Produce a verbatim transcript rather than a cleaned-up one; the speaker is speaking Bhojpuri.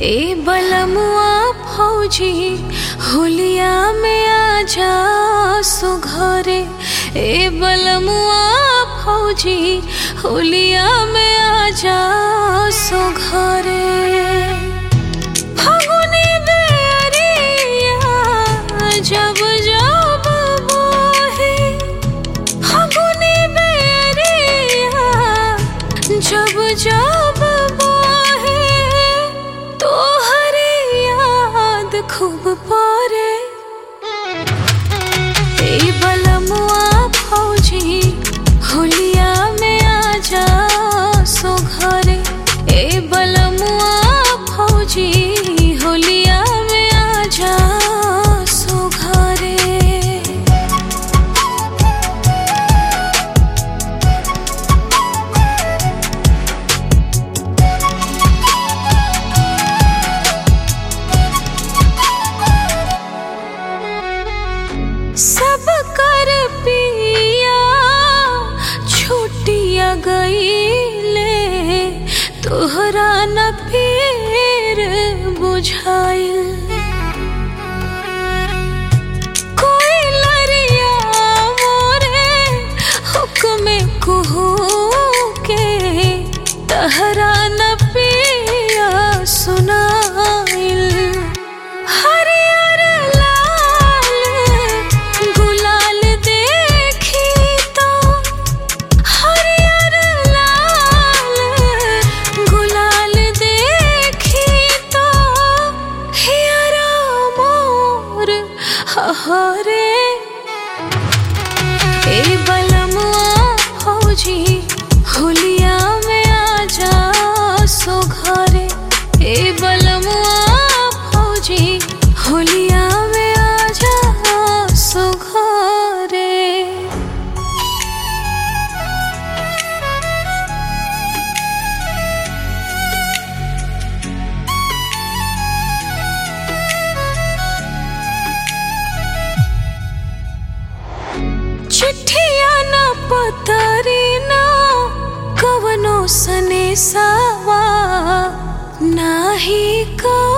ए बलमुआ फौजी होलिया में आजा सो घरे। ए बलमुआ फौजी होलिया में आजा सो घरे। फागुनी बेरिया जब जब बोहे, फागुनी बेरिया जब जब बोहे, तोहरे याद खूब परे। ए बलमुआ फौजी होलिया में आजा सो घरे। ए बलमुआ फौजी होलिया में आजा सो घरे। सब कर पिया छुट्टिया गईले, तोहरा न फिर बुझाइल। कोई लरिया मोरे हुक्म कुहू के, तहरा न पिया सुनाइल। हरियर लाल गुलाल देखी तो, हरियर लाल गुलाल देखी तो, हियरा मोर हरे। ए बलमुआ फौजी होलिया में आजा सो घरे। ए बलमुआ फौजी होलिया में आजा सो घरे। चिट्ठिया ना पतरी ना कवनो सनेसावा, नाही का